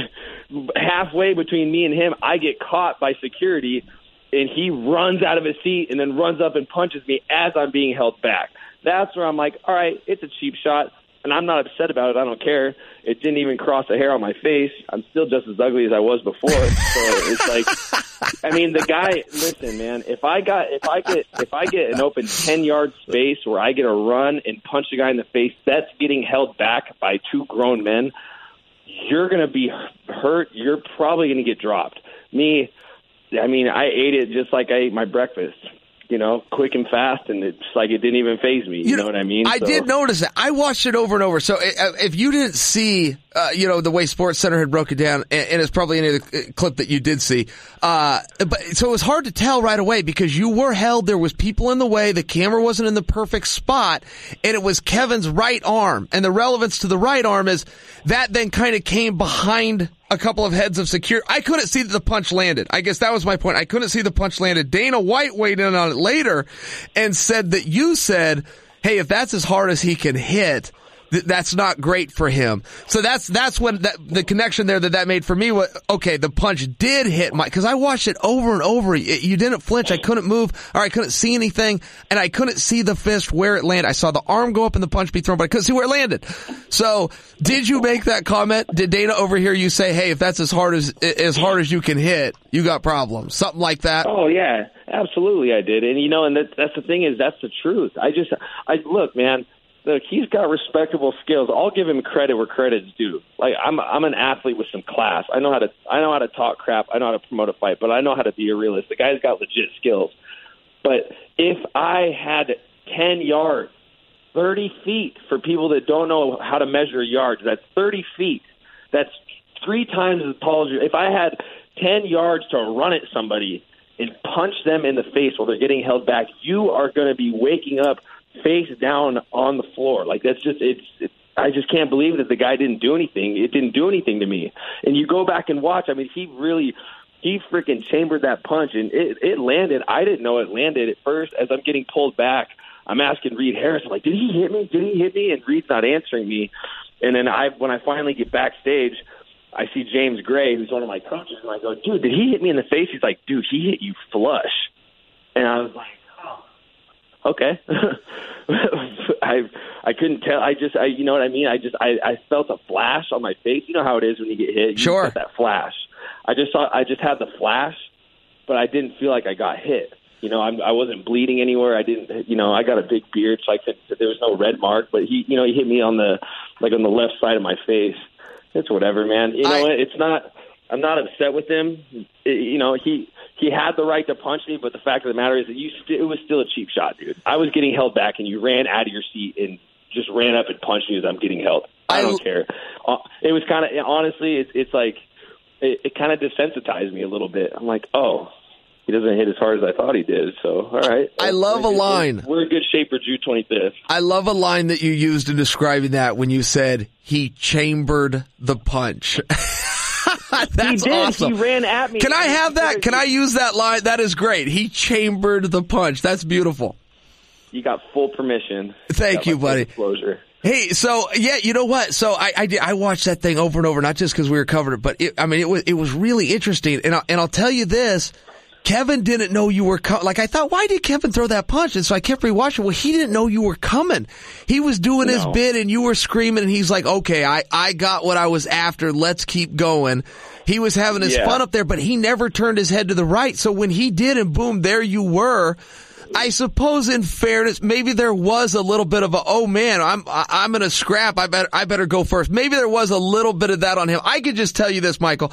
Halfway between me and him, I get caught by security, and he runs out of his seat and then runs up and punches me as I'm being held back. That's where I'm like, all right, it's a cheap shot, and I'm not upset about it. I don't care. It didn't even cross a hair on my face. I'm still just as ugly as I was before. So it's like, I mean, the guy. Listen, man. If I got, if I get, if I get an open ten yard space where I get a run and punch a guy in the face, that's getting held back by two grown men. You're going to be hurt. You're probably going to get dropped. Me, I mean, I ate it just like I ate my breakfast, you know, quick and fast, and it's like it didn't even faze me. You, you know, know what I mean? I so. did notice that. I watched it over and over. So if you didn't see, uh, you know, the way SportsCenter had broke it down, and it's probably any of the clip that you did see, uh, but so it was hard to tell right away because you were held. There was people in the way. The camera wasn't in the perfect spot, and it was Kevin's right arm. And the relevance to the right arm is that then kind of came behind a couple of heads of security. I couldn't see that the punch landed. I guess that was my point. I couldn't see the punch landed. Dana White weighed in on it later and said that you said, hey, if that's as hard as he can hit, th- that's not great for him. So that's that's when that, the connection there that that made for me was, okay, the punch did hit Mike, because I watched it over and over. It, you didn't flinch. I couldn't move, or I couldn't see anything, and I couldn't see the fist where it landed. I saw the arm go up and the punch be thrown, but I couldn't see where it landed. So did you make that comment? Did Dana overhear you say, hey, if that's as hard as as hard as you can hit, you got problems? Something like that? Oh, yeah, absolutely I did. And, you know, and that, that's the thing is that's the truth. I just, I look, man, look, he's got respectable skills. I'll give him credit where credit's due. Like, I'm I'm an athlete with some class. I know how to I know how to talk crap. I know how to promote a fight, but I know how to be a realist. The guy's got legit skills. But if I had ten yards, thirty feet, for people that don't know how to measure yards, that's thirty feet. That's three times as tall as you. If I had ten yards to run at somebody and punch them in the face while they're getting held back, you are going to be waking up face down on the floor. Like, that's just, it's, it's, I just can't believe that the guy didn't do anything. It didn't do anything to me. And you go back and watch, I mean, he really, he freaking chambered that punch, and it, it landed. I didn't know it landed at first. As I'm getting pulled back, I'm asking Reed Harris, I'm like, did he hit me? Did he hit me? And Reed's not answering me. And then I, when I finally get backstage, I see James Gray, who's one of my coaches, and I go, dude, did he hit me in the face? He's like, dude, he hit you flush. And I was like, okay. I I couldn't tell. I just, I you know what I mean? I just, I, I felt a flash on my face. You know how it is when you get hit. You sure. get that flash. I just saw, I just had the flash, but I didn't feel like I got hit. You know, I'm, I wasn't bleeding anywhere. I didn't, you know, I got a big beard, so I could, there was no red mark. But he, you know, he hit me on the, like on the left side of my face. It's whatever, man. You know, I, it's not. I'm not upset with him. It, you know, he he had the right to punch me, but the fact of the matter is that you st- it was still a cheap shot, dude. I was getting held back, and you ran out of your seat and just ran up and punched me as I'm getting held. I don't I, care. Uh, it was kind of honestly, it's it's like it, it kind of desensitized me a little bit. I'm like, oh, he doesn't hit as hard as I thought he did. So, all right. I love a line. We're in good shape for June twenty-fifth. I love a line that you used in describing that when you said he chambered the punch. That's he did. awesome. He ran at me. Can I have that? Can I use that line? That is great. He chambered the punch. That's beautiful. You got full permission. Thank you, buddy. Disclosure. Hey, so yeah, you know what? So I I, did, I watched that thing over and over, not just because we were covering it, but it, I mean it was it was really interesting. And I, and I'll tell you this. Kevin didn't know you were coming. Like, I thought, why did Kevin throw that punch? And so I kept rewatching. Well, he didn't know you were coming. He was doing no. his bit, and you were screaming, and he's like, okay, I, I got what I was after. Let's keep going. He was having his yeah. fun up there, but he never turned his head to the right. So when he did, and boom, there you were. I suppose, in fairness, maybe there was a little bit of a, oh man, I'm I'm in a scrap. I better I better go first. Maybe there was a little bit of that on him. I could just tell you this, Michael.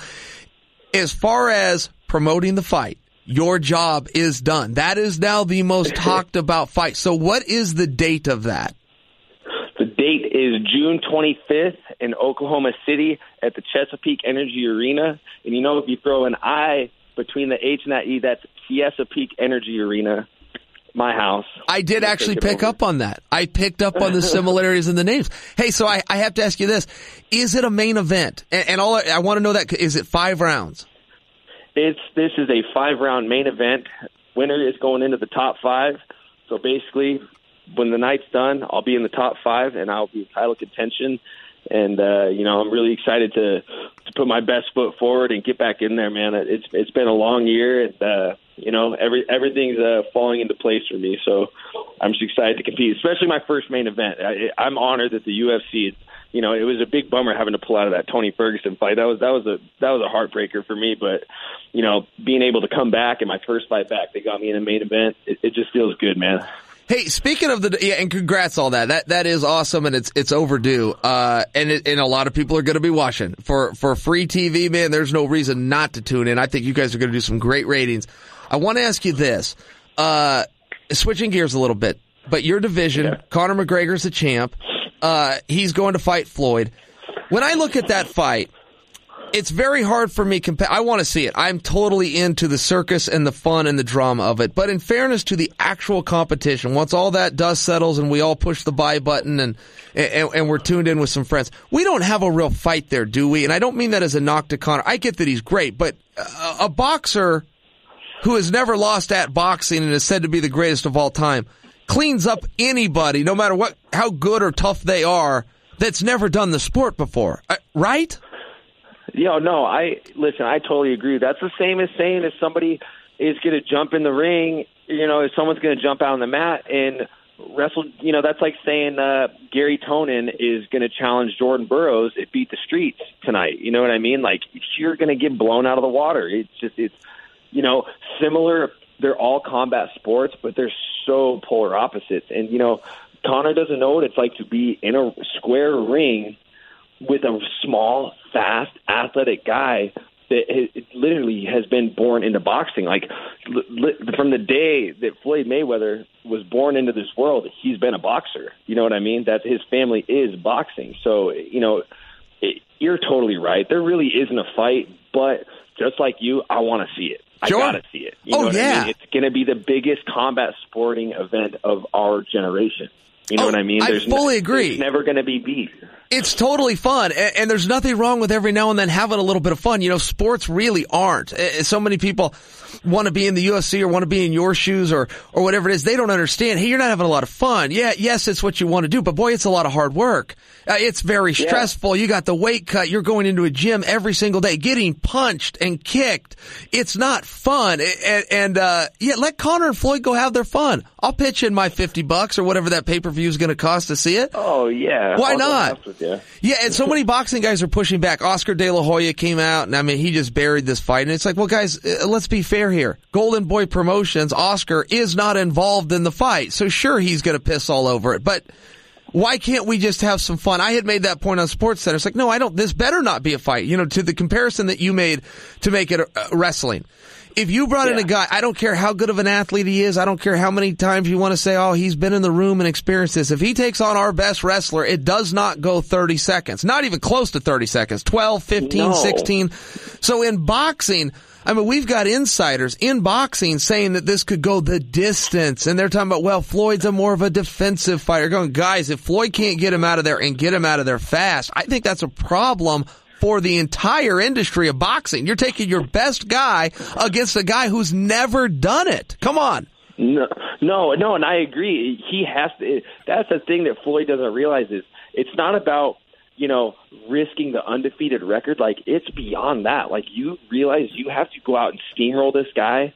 As far as promoting the fight, your job is done. That is now the most talked about fight. So what is the date of that? The date is June twenty-fifth in Oklahoma City at the Chesapeake Energy Arena. And you know, if you throw an I between the H and that E, that's Chesapeake Energy Arena, my house. I did actually pick up on that. I picked up on the similarities in the names. Hey, so I, I have to ask you this. Is it a main event? And, and all I, I want to know that, is it five rounds? It's this is a five-round main event. Winner is going into the top five. So basically, when the night's done, I'll be in the top five, and I'll be in title contention. And uh, you know, I'm really excited to to put my best foot forward and get back in there, man. It's it's been a long year, and uh, you know, every everything's uh, falling into place for me. So I'm just excited to compete, especially my first main event. I, I'm honored that the U F C. You know, it was a big bummer having to pull out of that Tony Ferguson fight. That was that was a that was a heartbreaker for me. But you know, being able to come back in my first fight back, they got me in a main event. It, it just feels good, man. Hey, speaking of the yeah, and congrats all that. That that is awesome, and it's it's overdue. Uh, and it, and a lot of people are going to be watching for for free T V. Man, there's no reason not to tune in. I think you guys are going to do some great ratings. I want to ask you this. Uh, switching gears a little bit, but your division, yeah. Conor McGregor's the champ. Uh, he's going to fight Floyd. When I look at that fight, it's very hard for me. Compa- I want to see it. I'm totally into the circus and the fun and the drama of it. But in fairness to the actual competition, once all that dust settles and we all push the buy button and, and, and we're tuned in with some friends, we don't have a real fight there, do we? And I don't mean that as a knock to Conor. I get that he's great, but a, a boxer who has never lost at boxing and is said to be the greatest of all time cleans up anybody, no matter what, how good or tough they are, that's never done the sport before, uh, right? Yeah, no, I listen, I totally agree. That's the same as saying if somebody is going to jump in the ring, you know, if someone's going to jump out on the mat and wrestle, you know, that's like saying uh, Gary Tonin is going to challenge Jordan Burroughs at Beat the Streets tonight. You know what I mean? Like, you're going to get blown out of the water. It's just, it's, you know, similar. They're all combat sports, but they're so polar opposites. And, you know, Conor doesn't know what it's like to be in a square ring with a small, fast, athletic guy that it literally has been born into boxing. Like, li- from the day that Floyd Mayweather was born into this world, he's been a boxer. You know what I mean? That his family is boxing. So, you know, it, you're totally right. There really isn't a fight, but just like you, I want to see it. I sure. got to see it. You oh, know what yeah. I mean? It's going to be the biggest combat sporting event of our generation. You know oh, what I mean? There's I fully no, agree. It's never going to be beat. It's totally fun, and, and there's nothing wrong with every now and then having a little bit of fun. You know, sports really aren't. So many people want to be in the U F C or want to be in your shoes or or whatever it is. They don't understand. Hey, you're not having a lot of fun. Yeah, yes, it's what you want to do, but boy, it's a lot of hard work. Uh, it's very stressful. Yeah. You got the weight cut. You're going into a gym every single day, getting punched and kicked. It's not fun. And, and uh, yeah, let Conor and Floyd go have their fun. I'll pitch in my fifty bucks or whatever that pay-per-view is going to cost to see it. Oh, yeah. Why I'll not? Yeah. yeah, and so many boxing guys are pushing back. Oscar De La Hoya came out, and I mean, he just buried this fight. And it's like, well, guys, uh, let's be fair here. Golden Boy Promotions, Oscar, is not involved in the fight. So sure, he's going to piss all over it. But why can't we just have some fun? I had made that point on SportsCenter. It's like, no, I don't. This better not be a fight. You know, to the comparison that you made to make it uh, wrestling. If you brought yeah. in a guy, I don't care how good of an athlete he is. I don't care how many times you want to say, oh, he's been in the room and experienced this. If he takes on our best wrestler, it does not go thirty seconds. Not even close to thirty seconds. twelve, fifteen, no. sixteen. So in boxing, I mean, we've got insiders in boxing saying that this could go the distance. And they're talking about, well, Floyd's a more of a defensive fighter. Going, guys, if Floyd can't get him out of there and get him out of there fast, I think that's a problem for the entire industry of boxing. You're taking your best guy against a guy who's never done it. Come on. No, no, no, and I agree. He has to. That's the thing that Floyd doesn't realize is it's not about, you know, risking the undefeated record. Like, it's beyond that. Like, you realize you have to go out and steamroll this guy,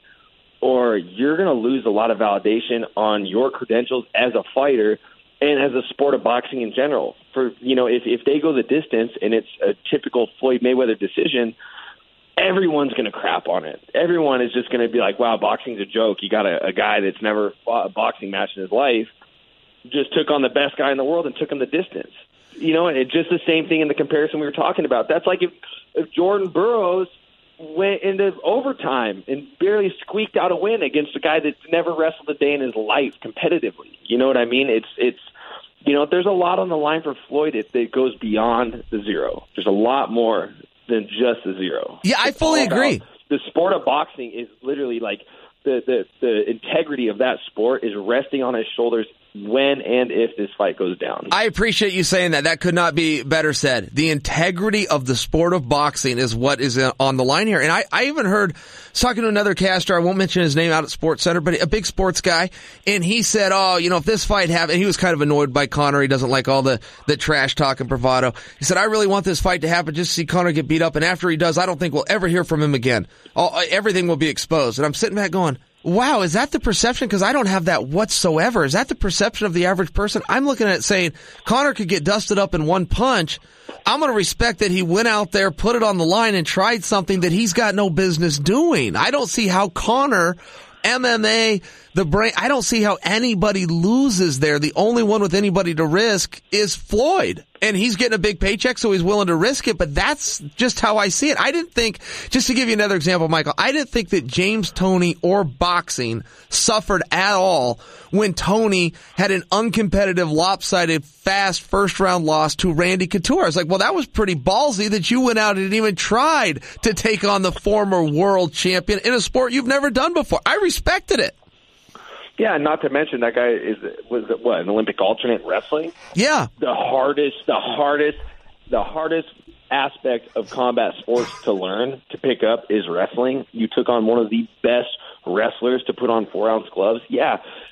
or you're going to lose a lot of validation on your credentials as a fighter and as a sport of boxing in general. For, you know, if, if they go the distance and it's a typical Floyd Mayweather decision, everyone's going to crap on it. Everyone is just going to be like, wow, boxing's a joke. You got a, a guy that's never fought a boxing match in his life, just took on the best guy in the world and took him the distance. You know, and it's just the same thing in the comparison we were talking about. That's like if, if Jordan Burroughs went into overtime and barely squeaked out a win against a guy that's never wrestled a day in his life competitively. You know what I mean? It's, it's, you know, there's a lot on the line for Floyd that it goes beyond the zero. There's a lot more than just the zero. Yeah, I it's fully agree. The sport of boxing is literally like the, the, the integrity of that sport is resting on his shoulders when and if this fight goes down. I appreciate you saying that. That could not be better said. The integrity of the sport of boxing is what is on the line here. And I, I even heard, I was talking to another caster, I won't mention his name, out at SportsCenter, but a big sports guy, and he said, oh, you know, if this fight happened, he was kind of annoyed by Conor. He doesn't like all the, the trash talk and bravado. He said, I really want this fight to happen just to see Conor get beat up, and after he does, I don't think we'll ever hear from him again. All, everything will be exposed. And I'm sitting back going, wow, is that the perception? Because I don't have that whatsoever. Is that the perception of the average person? I'm looking at it saying, Conor could get dusted up in one punch. I'm going to respect that he went out there, put it on the line, and tried something that he's got no business doing. I don't see how Conor, M M A, the brain, I don't see how anybody loses there. The only one with anybody to risk is Floyd. And he's getting a big paycheck, so he's willing to risk it, but that's just how I see it. I didn't think, just to give you another example, Michael, I didn't think that James Toney or boxing suffered at all when Toney had an uncompetitive, lopsided, fast first-round loss to Randy Couture. I was like, well, that was pretty ballsy that you went out and even tried to take on the former world champion in a sport you've never done before. I respected it. Yeah, not to mention that guy is was what, an Olympic alternate in wrestling? Yeah. The hardest, the hardest, the hardest aspect of combat sports to learn, to pick up, is wrestling. You took on one of the best wrestlers to put on four-ounce gloves. Yeah,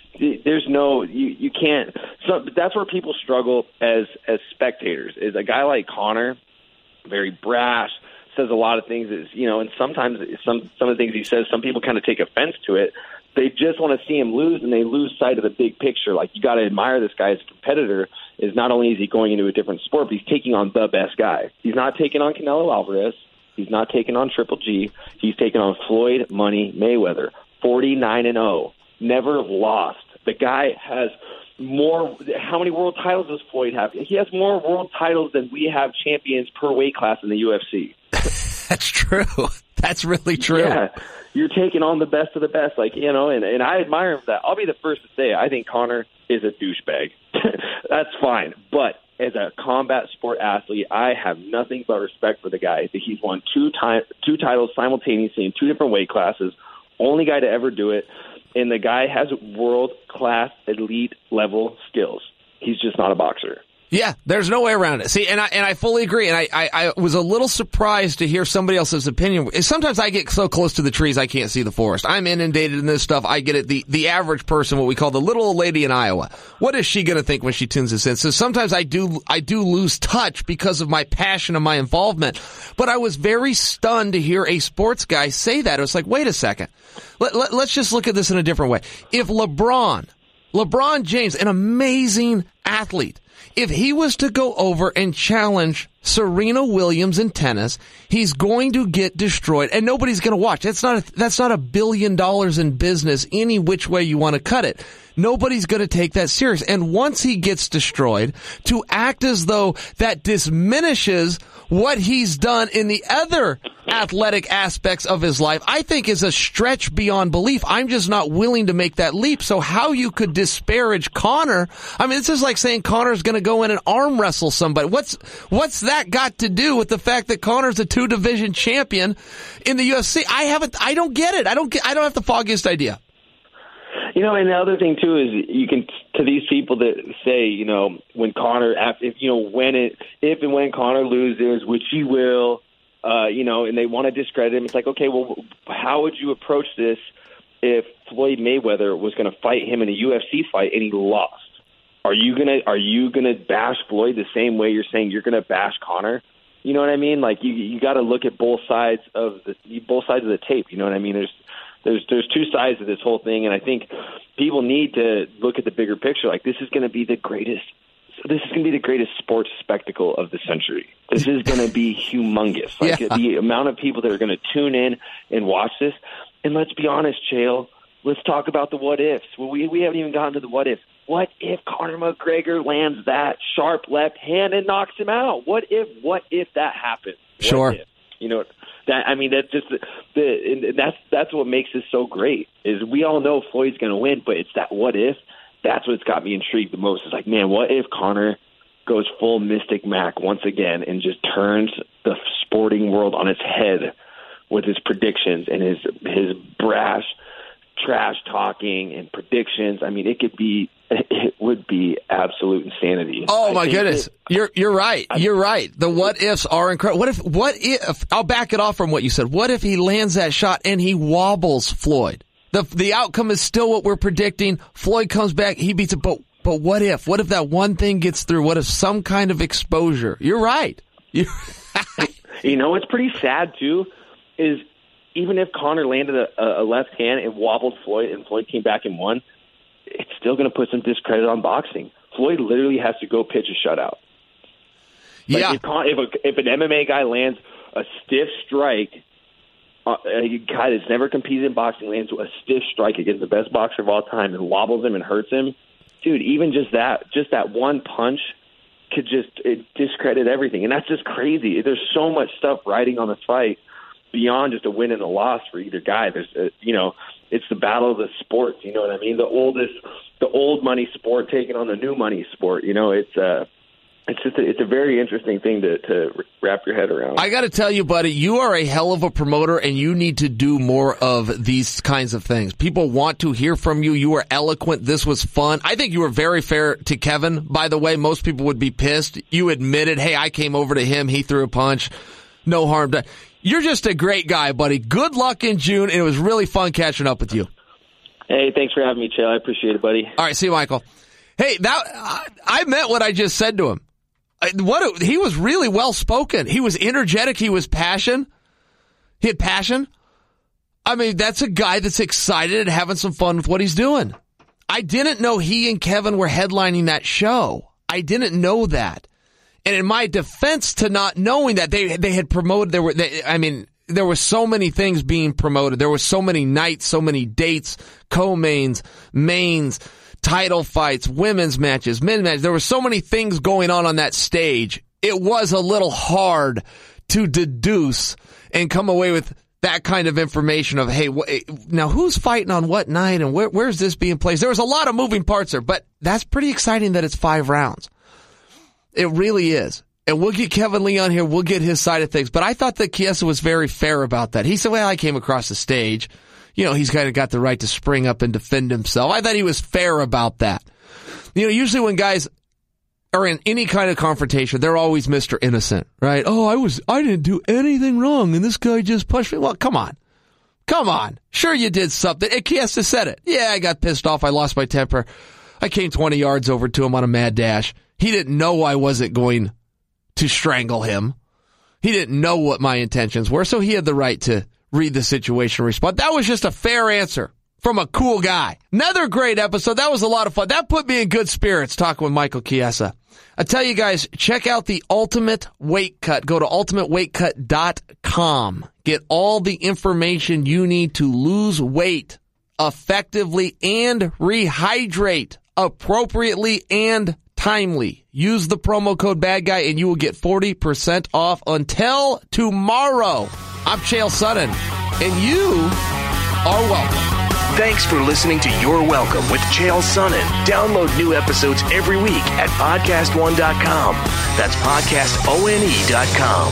there's no you you can't. So that's where people struggle as as spectators. Is a guy like Conor, very brash, says a lot of things. Is you know, and sometimes some some of the things he says, some people kind of take offense to it. They just want to see him lose, and they lose sight of the big picture. Like, you got to admire this guy as a competitor. Is not only is he going into a different sport, but he's taking on the best guy. He's not taking on Canelo Alvarez. He's not taking on Triple G. He's taking on Floyd Money Mayweather, forty-nine and oh, never lost. The guy has more. How many world titles does Floyd have? He has more world titles than we have champions per weight class in the U F C. That's true. That's really true. Yeah. You're taking on the best of the best, like, you know, and, and I admire him for that. I'll be the first to say I think Conor is a douchebag. That's fine. But as a combat sport athlete, I have nothing but respect for the guy. He's won two time, two titles simultaneously in two different weight classes, only guy to ever do it, and the guy has world-class, elite-level skills. He's just not a boxer. Yeah, there's no way around it. See, and I and I fully agree. And I, I, I was a little surprised to hear somebody else's opinion. Sometimes I get so close to the trees I can't see the forest. I'm inundated in this stuff. I get it. The the average person, what we call the little old lady in Iowa, what is she going to think when she tunes this in? So sometimes I do I do lose touch because of my passion and my involvement. But I was very stunned to hear a sports guy say that. It was like, wait a second. Let, let, let's just look at this in a different way. If LeBron, LeBron James, an amazing athlete, if he was to go over and challenge Serena Williams in tennis, he's going to get destroyed, and nobody's going to watch. That's not a, that's not a billion dollars in business any which way you want to cut it. Nobody's going to take that serious. And once he gets destroyed, to act as though that diminishes what he's done in the other athletic aspects of his life, I think is a stretch beyond belief. I'm just not willing to make that leap. So how you could disparage Conor, I mean, this is like saying Conor's going to go in and arm wrestle somebody. What's what's that got to do with the fact that Conor's a two-division champion in the U F C? I haven't, I don't get it. I don't get, I don't have the foggiest idea. You know, and the other thing, too, is you can, to these people that say, you know, when Conor, if, you know, when it, if and when Conor loses, which he will, uh, you know, and they want to discredit him, it's like, okay, well, how would you approach this if Floyd Mayweather was going to fight him in a U F C fight and he lost? Are you gonna, are you gonna bash Floyd the same way you're saying you're gonna bash Conor? You know what I mean? Like, you, you got to look at both sides of the, both sides of the tape. You know what I mean? There's, There's there's two sides of this whole thing, and I think people need to look at the bigger picture. Like, this is going to be the greatest. This is going to be the greatest sports spectacle of the century. This is going to be humongous. Like, yeah. The amount of people that are going to tune in and watch this. And let's be honest, Chael. Let's talk about the what ifs. Well, we we haven't even gotten to the what if. What if Conor McGregor lands that sharp left hand and knocks him out? What if? What if that happens? What sure. If? You know. That, I mean, that's just the, the that's that's what makes this so great. Is we all know Floyd's going to win, but it's that what if. That's what's got me intrigued the most. It's like, man, what if Conor goes full Mystic Mac once again and just turns the sporting world on its head with his predictions and his his brash trash talking and predictions. I mean, it could be, it would be absolute insanity. Oh my goodness. That, you're, you're right. I, you're right. The what ifs are incredible. What if, what if, I'll back it off from what you said. What if he lands that shot and he wobbles Floyd? The, the outcome is still what we're predicting. Floyd comes back, he beats it, but, but what if, what if that one thing gets through? What if some kind of exposure? You're right. You're you know, what's pretty sad too is, even if Conor landed a, a left hand and wobbled Floyd and Floyd came back and won, it's still going to put some discredit on boxing. Floyd literally has to go pitch a shutout. Like yeah. If, if, a, if an M M A guy lands a stiff strike, uh, a guy that's never competed in boxing lands a stiff strike against the best boxer of all time and wobbles him and hurts him, dude, even just that, just that one punch could just it discredit everything. And that's just crazy. There's so much stuff riding on the fight beyond just a win and a loss for either guy. There's, a, you know, it's the battle of the sports. You know what I mean? The oldest, the old money sport taking on the new money sport. You know, it's uh, it's just a, it's a very interesting thing to, to wrap your head around. I got to tell you, buddy, you are a hell of a promoter, and you need to do more of these kinds of things. People want to hear from you. You are eloquent. This was fun. I think you were very fair to Kevin. By the way, most people would be pissed. You admitted, hey, I came over to him. He threw a punch. No harm done. You're just a great guy, buddy. Good luck in June, and it was really fun catching up with you. Hey, thanks for having me, Chael. I appreciate it, buddy. All right, see you, Michael. Hey, that I, I meant what I just said to him. I, what a, he was really well spoken. He was energetic. He was passion. He had passion. I mean, that's a guy that's excited and having some fun with what he's doing. I didn't know he and Kevin were headlining that show. I didn't know that. And in my defense to not knowing that, they they had promoted, there were, they, I mean, there were so many things being promoted. There were so many nights, so many dates, co-mains, mains, title fights, women's matches, men's matches. There were so many things going on on that stage. It was a little hard to deduce and come away with that kind of information of, hey, wh- now who's fighting on what night and where, where's this being placed? There was a lot of moving parts there, but that's pretty exciting that it's five rounds. It really is. And we'll get Kevin Lee on here. We'll get his side of things. But I thought that Chiesa was very fair about that. He said, well, I came across the stage. You know, he's kind of got the right to spring up and defend himself. I thought he was fair about that. You know, usually when guys are in any kind of confrontation, they're always Mister Innocent, right? Oh, I was, I didn't do anything wrong, and this guy just punched me. Well, come on. Come on. Sure you did something. And Chiesa said it. Yeah, I got pissed off. I lost my temper. I came twenty yards over to him on a mad dash. He didn't know I wasn't going to strangle him. He didn't know what my intentions were, so he had the right to read the situation and respond. That was just a fair answer from a cool guy. Another great episode. That was a lot of fun. That put me in good spirits talking with Michael Chiesa. I tell you guys, check out the Ultimate Weight Cut. Go to ultimate weight cut dot com. Get all the information you need to lose weight effectively and rehydrate appropriately and timely. Use the promo code BADGUY and you will get forty percent off until tomorrow. I'm Chael Sonnen, and you are welcome. Thanks for listening to You're Welcome with Chael Sonnen. Download new episodes every week at podcast one dot com. That's podcast one dot com.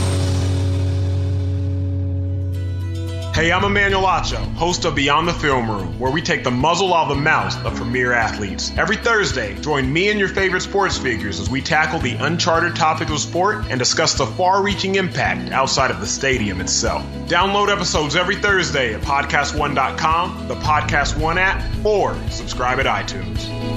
Hey, I'm Emmanuel Acho, host of Beyond the Film Room, where we take the muzzle off the mouths of premier athletes. Every Thursday, join me and your favorite sports figures as we tackle the uncharted topic of sport and discuss the far-reaching impact outside of the stadium itself. Download episodes every Thursday at podcast one dot com, the Podcast One app, or subscribe at iTunes.